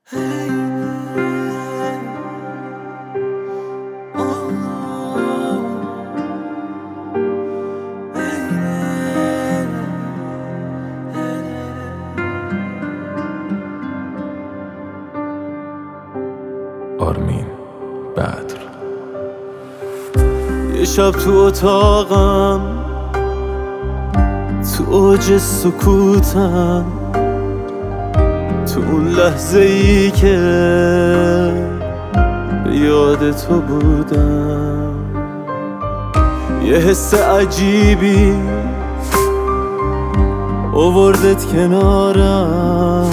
آرمین بدر. یه شب تو اتاقم، تو اوج سکوتم، تو اون لحظه ای که به یاد تو بودم، یه حس عجیبی آوردت کنارم،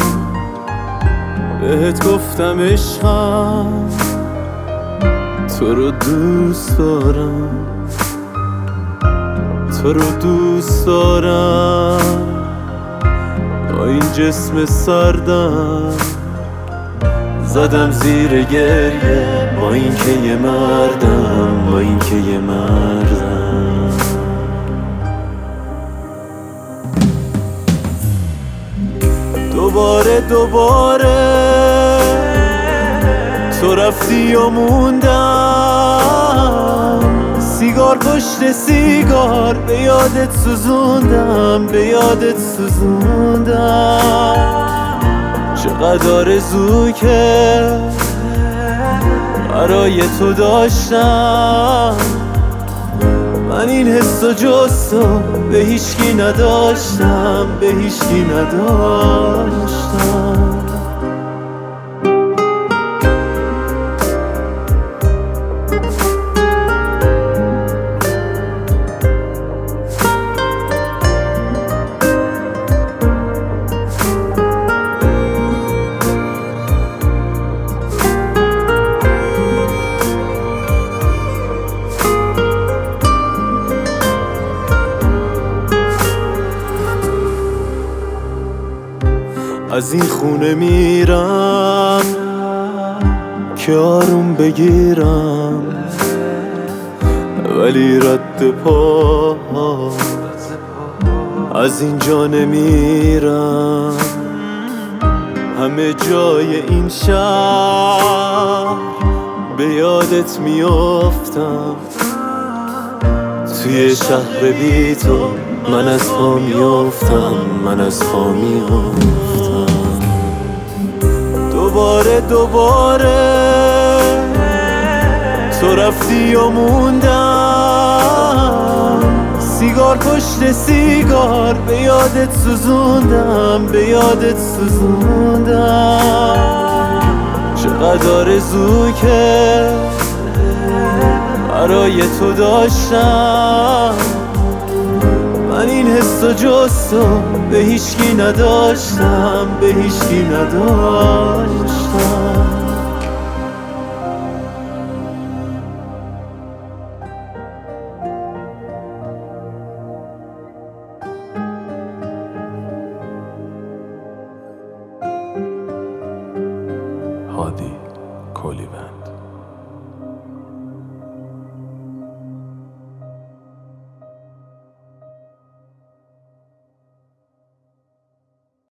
بهت گفتم عشقم تو رو دوست دارم، تو رو دوست دارم، با این جسم سردم زدم زیر گریه، با این که یه مردم، با این که یه مردم. دوباره تو رفتی و موندم، سیگار پشت سیگار به یادت سوزوندم، به یادت سوزوندم. چقدر آرزو که برای تو داشتم، من این حس و جز تو به هیچکی نداشتم، به هیچکی نداشتم. از این خونه میرم که آروم بگیرم، ولی رد پا از اینجا نمیرم. همه جای این شهر به یادت میافتم، توی شهر بی تو من از پا میافتم، من از پا میافتم. دوباره تو رفتی و موندم، سیگار پشت سیگار به یادت سوزوندم، به یادت سوزوندم. چقدر آرزو که برای تو داشتم، من این حس و جز تو به هیچکی نداشتم، به هیچکی نداشتم. هادی کولیون.